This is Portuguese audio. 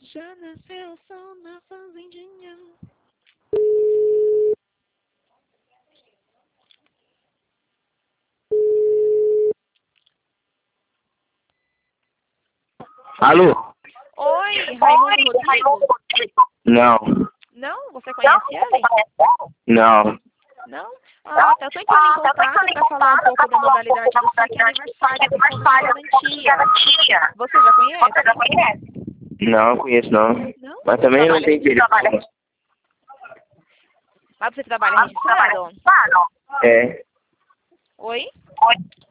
Já nasceu o sol na fazendinha. Alô? Oi, Raimundo Rodrigo? Não. Não? Você conhece ele? Não. Não? Ah, tá. Eu tô entrando em contato para falar um pouco da modalidade do saque aniversário do Fundo de Garantia. Você já conhece? Não conheço não. Não? Mas também não tem interesse. Mas você trabalha registrado? É. Oi?